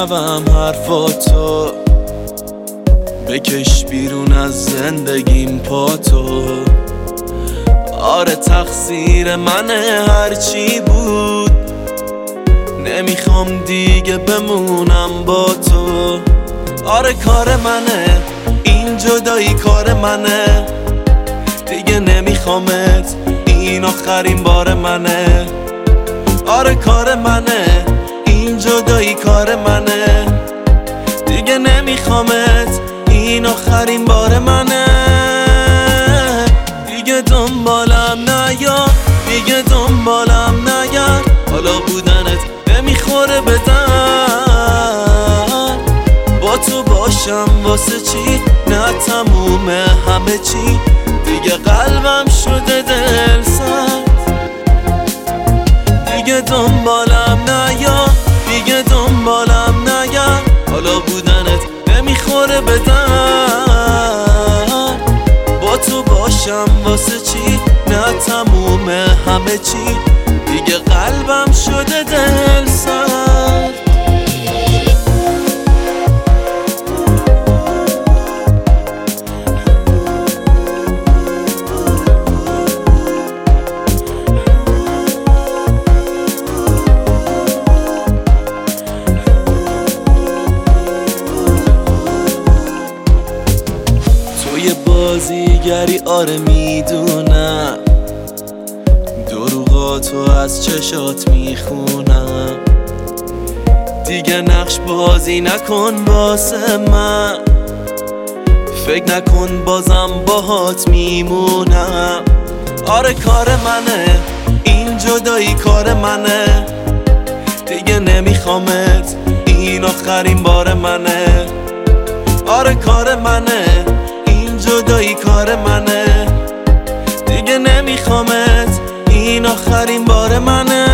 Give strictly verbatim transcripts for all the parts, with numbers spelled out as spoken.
بشنوم حرفاتو، بکش بیرون از زندگیم پاتو. آره تقصیر منه هرچی بود، نمیخوام دیگه بمونم با تو. آره کار منه این جدایی، کار منه دیگه نمیخوامت، این آخرین بار منه. آره کار منه این جدایی، کار منه دیگه نمیخوامت، این آخرین بار منه. دیگه دنبالم نیا، دیگه دنبالم نگرد، حالا بودنت نمیخوره به درد. با تو باشم واسه چی؟ نه تمومه همه چی، دیگه قلبم شده دل سرد. دیگه دنبالم نیا، دیگه دنبالم نگرد، حالا بودنت نمیخوره به درد. با تو باشم واسه چی؟ نه تمومه همه چی، دیگه قلبم شده دل سرد. توی بازیگری آره میدونم، دروغاتو از چشات میخونم. دیگه نقش بازی نکن واسه من، فکر نکن بازم باهات میمونم. آره کار منه این جدایی، کار منه دیگه نمیخوامت، این آخرین بار منه. آره کار منه این جدایی، کار منه دیگه نمیخوامت، این آخرین بار منه.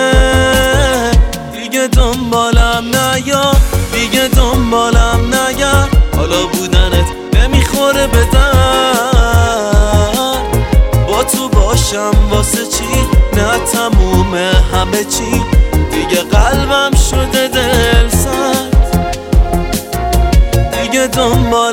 دیگه دنبالم نیا، دیگه دنبالم نگرد، حالا بودنت نمیخوره به درد. با تو باشم واسه چی؟ نه تمومه همه چی، دیگه قلبم شده دل سرد. دیگه دنبال